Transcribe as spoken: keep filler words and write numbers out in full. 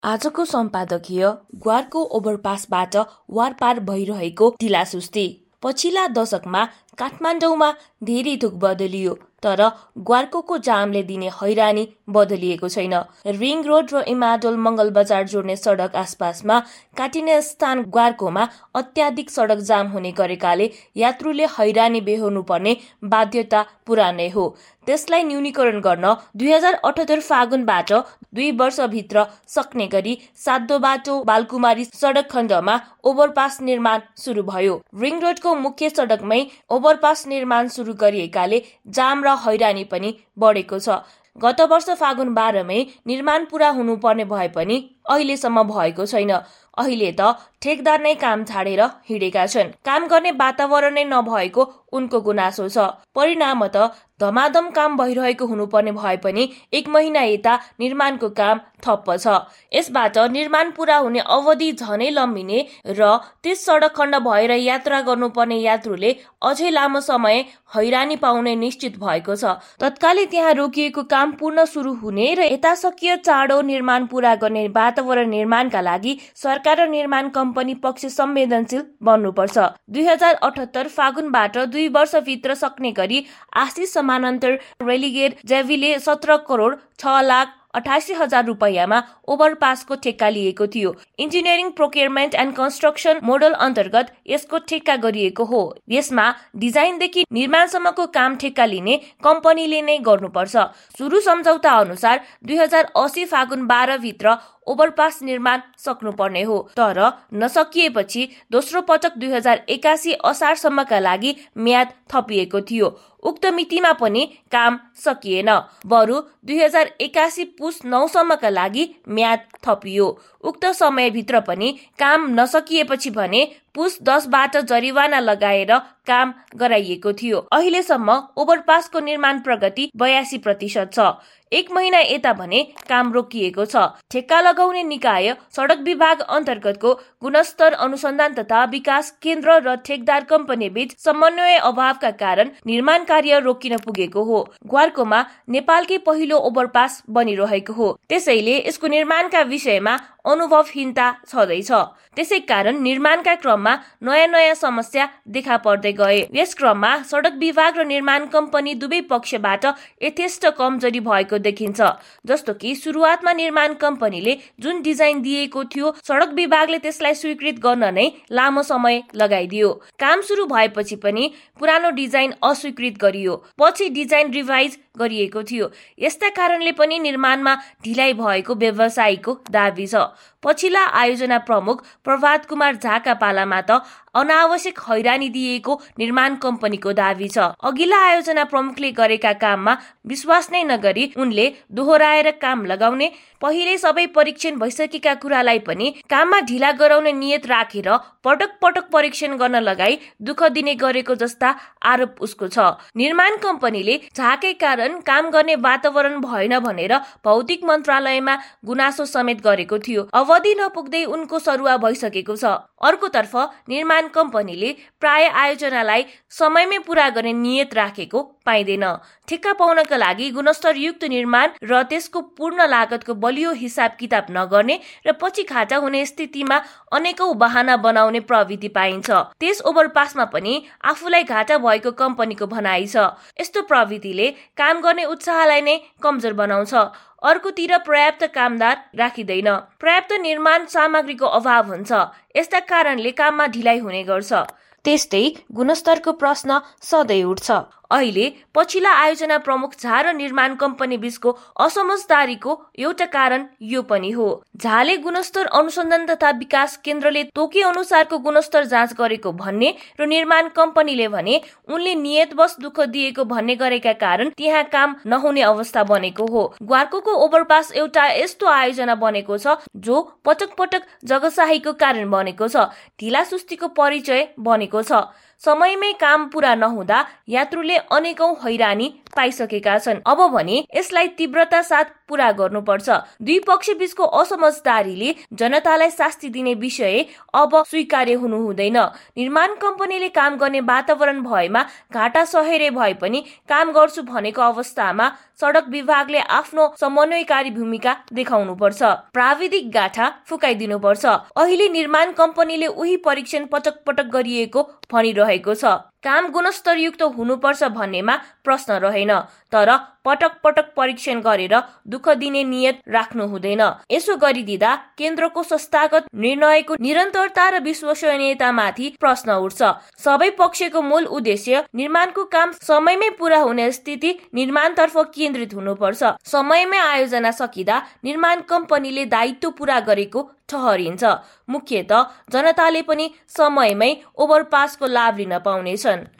आजको सम्पादकीय ग्वारको ओभरपासबाट वारपार भइरहेको ढिलासुस्ती। पछिल्ला दशकमा काठमाडौँमा धेरै थोक बदलियो, तर ग्वारको जामले दिने हैरानी बदलिएको छैन। रिङ रोड र इमाडोल मङ्गल बजार जोड्ने सडक आसपासमा काटिने स्थान ग्वारकोमा अत्याधिक सडक जाम हुने गरेकाले यात्रुले हैरानी बेहोर्नु पर्ने बाध्यता पुरानै हो। त्यसलाई न्यूनीकरण गर्न दुई हजार अठहत्तर फागुनबाट दुई वर्षभित्र सक्ने गरी सातो बाटो बालकुमारी सडक खण्डमा ओभरपास निर्माण सुरु भयो। रिङ रोडको मुख्य सडकमै ओभरपास निर्माण सुरु गरिएकाले जाम र हैरानी पनि बढेको छ। गत वर्ष फागुन बाह्रमै निर्माण पूरा हुनुपर्ने भए पनि अहिलेसम्म भएको छैन। अहिले त ठेकदार नै काम छाडेर हिँडेका छन्। काम गर्ने वातावरण नै नभएको उनको गुनासो छ। परिणाम त धमाधम काम भइरहेको हुनुपर्ने भए पनि एक महिना यता निर्माणको काम ठप्प छ। यसबाट निर्माण पूरा हुने अवधि झनै लम्बिने र त्यस सडक खण्ड भएर यात्रा गर्नुपर्ने यात्रुले अझै लामो समय हैरानी पाउने निश्चित भएको छ। तत्कालै त्यहाँ रोकिएको काम पूर्ण सुरु हुने र यथाशक्य चाँडो निर्माण पूरा गर्ने वातावरण निर्माणका लागि सरकार र निर्माण कम्पनी पक्ष संवेदनशील बन्नुपर्छ। दुई हजार अठहत्तर फागुनबाट दुई वर्षभित्र सक्ने गरी आशिष समानान्तर रेलिगेट जेवीले सत्र करोड छ लाख अठासी हजार रुपियाँमा ओभरपासको ठेक्का लिएको थियो। Engineering procurement and construction model अन्तर्गत यसको ठेक्का गरिएको हो। यसमा डिजाइनदेखि निर्माणसम्मको काम ठेक्का लिने कम्पनीले नै गर्नुपर्छ। सुरु सम्झौता अनुसार दुई हजार अस्सी फागुन बाह्र भित्र ओभरपास निर्माण सक्नुपर्ने हो, तर नसकिएपछि दोस्रो पटक दुई हजार एकासी असारसम्मका लागि म्याद थपिएको थियो। उक्त मितिमा पनि काम सकिएन, बरु दुई हजार एकासी पुस नौसम्मका लागि म्याद थपियो। उक्त समयभित्र पनि काम नसकिएपछि भने पुस दसबाट जरिवाना लगाएर काम गराइएको थियो। अहिलेसम्म ओभरपासको निर्माण प्रगति बयासी प्रतिशत छ। एक महिना यता भने काम रोकिएको छ। ठेक्का लगाउने निकाय सडक विभाग अन्तर्गतको गुणस्तर अनुसन्धान तथा विकास केन्द्र र ठेकदार कम्पनी बीच समन्वय अभावका कारण निर्माण कार्य रोकिन पुगेको हो। ग्वारकोमा नेपालकै पहिलो ओभरपास बनिरहेको हो, त्यसैले यसको निर्माणका विषयमा अनुभवहीनता छँदैछ। त्यसै कारण निर्माणका क्रममा नयाँ नयाँ समस्या देखा पर्दै गए। यस क्रममा सडक विभाग र निर्माण कम्पनी दुवै पक्षबाट यथेष्ट कमजोरी भएको देखिन्छ। जस्तो कि सुरुवातमा निर्माण कम्पनीले जुन डिजाइन दिएको थियो, सडक विभागले त्यसलाई स्वीकृत गर्न नै लामो समय लगाइदियो। काम सुरु भएपछि पनि पुरानो डिजाइन अस्वीकृत गरियो, पछि डिजाइन रिभाइज गरिएको थियो। यस्ता कारणले पनि निर्माणमा ढिलाइ भएको व्यवसायीको दाबी छ। पछिल्ला आयोजना प्रमुख प्रभात कुमार झाका पालामा त अनावश्यक हैरानी दिएको निर्माण कम्पनीको दाबी छ। अघिल्ला आयोजना प्रमुखले गरेका काममा विश्वास नै नगरी उनले दोहोऱ्याएर काम लगाउने, पहिले सबै परीक्षण भइसकेका कुरालाई पनि काममा ढिला गराउने नियत राखेर पटक पटक परीक्षण गर्न लगाई दुःख दिने गरेको जस्ता आरोप उसको छ। निर्माण कम्पनीले झाकै कारण काम गर्ने वातावरण भएन भनेर भौतिक मन्त्रालयमा गुनासो समेत गरेको थियो। अवधि नपुग्दै उनको सरुवा भइसकेको छ। अर्कोतर्फ निर्माण कम्पनीले प्राय आयोजनालाई समयमै पूरा गर्ने नियत राखेको पाइँदैन। ठेक्का पाउनका लागि गुणस्तरयुक्त निर्माण र त्यसको पूर्ण लागतको बलियो हिसाब किताब नगर्ने र पछि घाटा हुने स्थितिमा अनेकौं बहाना बनाउने प्रवृत्ति पाइन्छ। त्यस ओभरपासमा पनि आफूलाई घाटा भएको कम्पनीको भनाइ छ। यस्तो प्रवृत्तिले काम गर्ने उत्साहलाई नै कमजोर बनाउँछ। अर्कोतिर पर्याप्त कामदार राखिँदैन, पर्याप्त निर्माण सामग्रीको अभाव हुन्छ। यस्ता कारणले काममा ढिलाइ हुने गर्छ। त्यस्तै गुणस्तरको प्रश्न सधैँ उठ्छ। अहिले पछिल्ला आयोजना प्रमुख झा र निर्माण कम्पनी बीचको असमझदारीको एउटा कारण यो पनि हो। झाले गुणस्तर अनुसन्धान तथा विकास केन्द्रले तोके अनुसारको गुणस्तर जाँच गरेको भन्ने र निर्माण कम्पनीले भने उनले नियतवश दुःख दिएको भन्ने गरेका कारण त्यहाँ काम नहुने अवस्था बनेको हो। ग्वारकोको ओभरपास एउटा यस्तो आयोजना बनेको छ जो पटक पटक जगशाहीको कारण बनेको छ, ढिलासुस्तीको परिचय बनेको छ। समयमै काम पूरा नहुँदा यात्रुले अनेकौं हैरानी पाइसकेका छन्। अब भने यसलाई तीव्रता साथ पूरा गर्नुपर्छ। दुई पक्ष बीचको असमझदारीले जनतालाई शास्ति दिने विषय अब स्वीकार्य हुनु हुँदैन। निर्माण कम्पनीले काम गर्ने वातावरण भएमा घाटा सहेरे भए पनि काम गर्छु भनेको अवस्थामा सडक विभागले आफ्नो समन्वयकारी भूमिका देखाउनुपर्छ। प्राविधिक गाठा फुकाइदिनुपर्छ। अहिले निर्माण कम्पनीले उही परीक्षण पटक पटक गरिएको भनिरहेको छ। काम गुणस्तरयुक्त हुनुपर्छ भन्नेमा प्रश्न रहेन, तर पटक पटक परीक्षण गरेर दुःख दिने नियत राख्नु हुँदैन। यसो गरिदिँदा केन्द्रको संस्थागत निर्णयको निरन्तरता र विश्वसनीयतामाथि प्रश्न उठ्छ। सबै पक्षको मूल उद्देश्य निर्माणको काम समयमै पूरा हुने स्थिति निर्माणतर्फ केन्द्रित हुनुपर्छ। समयमै आयोजना सकिँदा निर्माण कम्पनीले दायित्व पूरा गरेको ठहरिन्छ। मुख्यतः जनताले पनि समयमै ओभरपासको लाभ लिन पाउनेछन्।